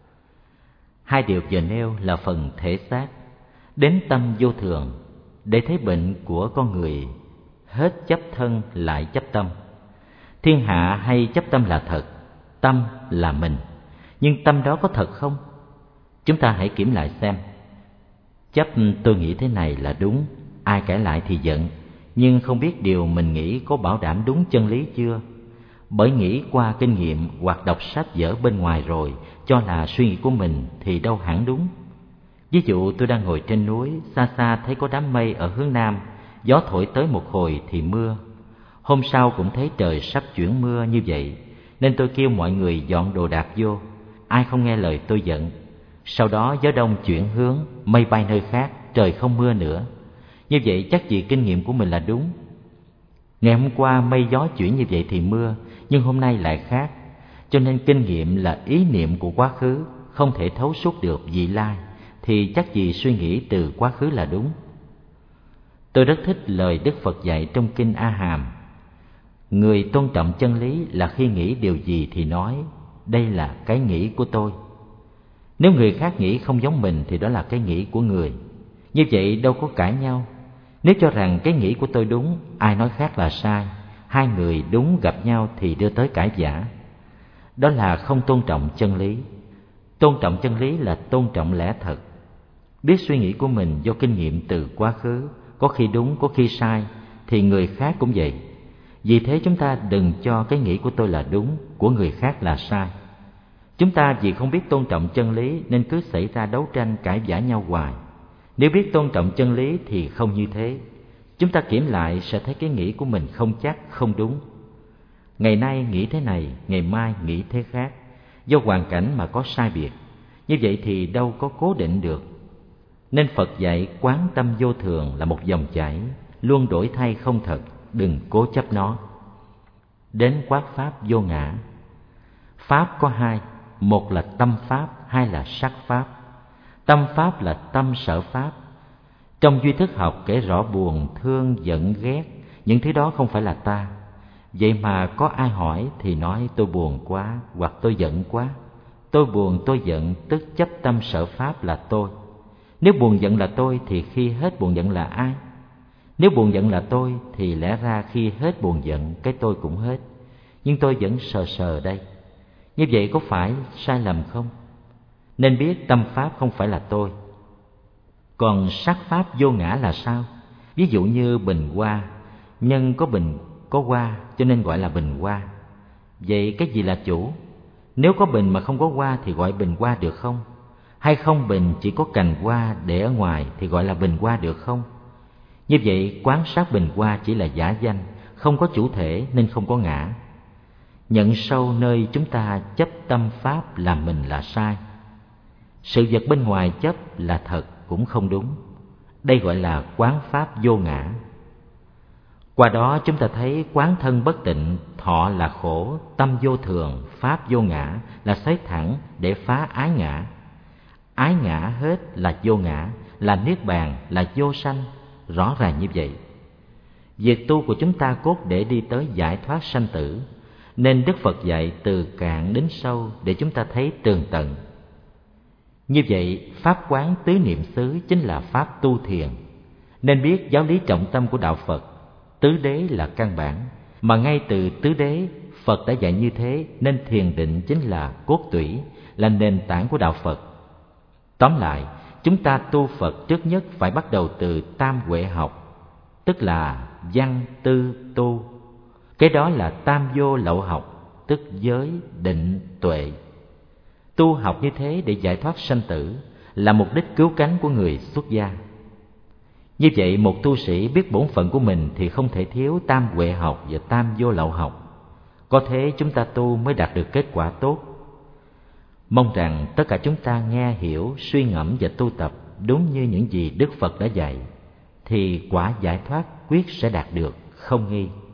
Hai điều vừa nêu là phần thể xác. Đến tâm vô thường, để thấy bệnh của con người, hết chấp thân lại chấp tâm. Thiên hạ hay chấp tâm là thật, tâm là mình. Nhưng tâm đó có thật không? Chúng ta hãy kiểm lại xem. Chấp tôi nghĩ thế này là đúng, ai cãi lại thì giận, nhưng không biết điều mình nghĩ có bảo đảm đúng chân lý chưa. Bởi nghĩ qua kinh nghiệm hoặc đọc sách vở bên ngoài rồi cho là suy nghĩ của mình thì đâu hẳn đúng. Ví dụ tôi đang ngồi trên núi, xa xa thấy có đám mây ở hướng nam, gió thổi tới một hồi thì mưa. Hôm sau cũng thấy trời sắp chuyển mưa như vậy, nên tôi kêu mọi người dọn đồ đạc vô. Ai không nghe lời tôi giận. Sau đó gió đông chuyển hướng, mây bay nơi khác, trời không mưa nữa. Như vậy chắc gì kinh nghiệm của mình là đúng. Ngày hôm qua mây gió chuyển như vậy thì mưa, nhưng hôm nay lại khác. Cho nên kinh nghiệm là ý niệm của quá khứ, không thể thấu suốt được vị lai, thì chắc gì suy nghĩ từ quá khứ là đúng. Tôi rất thích lời Đức Phật dạy trong Kinh A Hàm. Người tôn trọng chân lý là khi nghĩ điều gì thì nói, đây là cái nghĩ của tôi. Nếu người khác nghĩ không giống mình thì đó là cái nghĩ của người. Như vậy đâu có cãi nhau. Nếu cho rằng cái nghĩ của tôi đúng, ai nói khác là sai, hai người đúng gặp nhau thì đưa tới cãi vã. Đó là không tôn trọng chân lý. Tôn trọng chân lý là tôn trọng lẽ thật. Biết suy nghĩ của mình do kinh nghiệm từ quá khứ, có khi đúng, có khi sai, thì người khác cũng vậy. Vì thế chúng ta đừng cho cái nghĩ của tôi là đúng, của người khác là sai. Chúng ta vì không biết tôn trọng chân lý nên cứ xảy ra đấu tranh cãi vã nhau hoài. Nếu biết tôn trọng chân lý thì không như thế. Chúng ta kiểm lại sẽ thấy cái nghĩ của mình không chắc, không đúng. Ngày nay nghĩ thế này, ngày mai nghĩ thế khác. Do hoàn cảnh mà có sai biệt. Như vậy thì đâu có cố định được. Nên Phật dạy quán tâm vô thường là một dòng chảy, luôn đổi thay không thật, đừng cố chấp nó. Đến quát pháp vô ngã. Pháp có hai, một là tâm pháp, hai là sắc pháp. Tâm pháp là tâm sở pháp. Trong duy thức học kể rõ buồn, thương, giận, ghét, những thứ đó không phải là ta. Vậy mà có ai hỏi thì nói tôi buồn quá hoặc tôi giận quá. Tôi buồn, tôi giận, tức chấp tâm sở pháp là tôi. Nếu buồn giận là tôi thì khi hết buồn giận là ai? Nếu buồn giận là tôi thì lẽ ra khi hết buồn giận cái tôi cũng hết. Nhưng tôi vẫn sờ sờ đây. Như vậy có phải sai lầm không? Nên biết tâm pháp không phải là tôi. Còn sắc pháp vô ngã là sao? Ví dụ như bình hoa, nhân có bình có hoa cho nên gọi là bình hoa. Vậy cái gì là chủ? Nếu có bình mà không có hoa thì gọi bình hoa được không? Hay không bình chỉ có cành hoa để ở ngoài thì gọi là bình hoa được không? Như vậy quán sát bình hoa chỉ là giả danh, không có chủ thể nên không có ngã. Nhận sâu nơi chúng ta chấp tâm pháp làm mình là sai. Sự vật bên ngoài chấp là thật cũng không đúng. Đây gọi là quán pháp vô ngã. Qua đó chúng ta thấy quán thân bất tịnh, thọ là khổ, tâm vô thường, pháp vô ngã là xoáy thẳng để phá ái ngã. Ái ngã hết là vô ngã, là niết bàn, là vô sanh, rõ ràng như vậy. Việc tu của chúng ta cốt để đi tới giải thoát sanh tử, nên Đức Phật dạy từ cạn đến sâu để chúng ta thấy tường tận. Như vậy, pháp quán tứ niệm xứ chính là pháp tu thiền. Nên biết giáo lý trọng tâm của đạo Phật, tứ đế là căn bản, mà ngay từ tứ đế Phật đã dạy như thế, nên thiền định chính là cốt tủy, là nền tảng của đạo Phật. Tóm lại, chúng ta tu Phật trước nhất phải bắt đầu từ tam huệ học, tức là văn tư tu. Cái đó là tam vô lậu học, tức giới, định, tuệ. Tu học như thế để giải thoát sanh tử, là mục đích cứu cánh của người xuất gia. Như vậy một tu sĩ biết bổn phận của mình thì không thể thiếu tam huệ học và tam vô lậu học. Có thế chúng ta tu mới đạt được kết quả tốt. Mong rằng tất cả chúng ta nghe hiểu, suy ngẫm và tu tập đúng như những gì Đức Phật đã dạy, thì quả giải thoát quyết sẽ đạt được, không nghi.